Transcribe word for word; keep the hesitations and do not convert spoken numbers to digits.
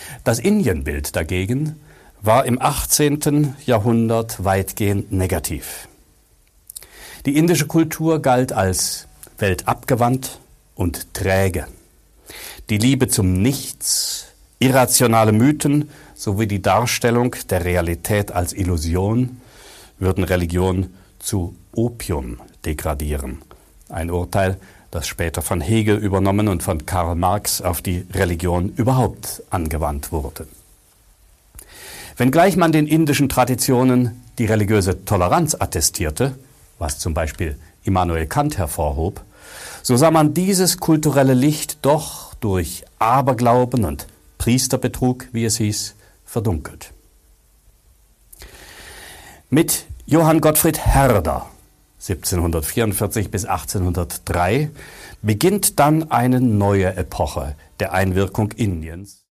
Das Indienbild dagegen war im achtzehnten Jahrhundert weitgehend negativ. Die indische Kultur galt als weltabgewandt und träge. Die Liebe zum Nichts, irrationale Mythen sowie die Darstellung der Realität als Illusion würden Religion zu Opium degradieren. Ein Urteil, das später von Hegel übernommen und von Karl Marx auf die Religion überhaupt angewandt wurde. Wenngleich man den indischen Traditionen die religiöse Toleranz attestierte, was zum Beispiel Immanuel Kant hervorhob, so sah man dieses kulturelle Licht doch durch Aberglauben und Priesterbetrug, wie es hieß, verdunkelt. Mit Johann Gottfried Herder siebzehnhundertvierundvierzig bis achtzehnhundertdrei beginnt dann eine neue Epoche der Einwirkung Indiens.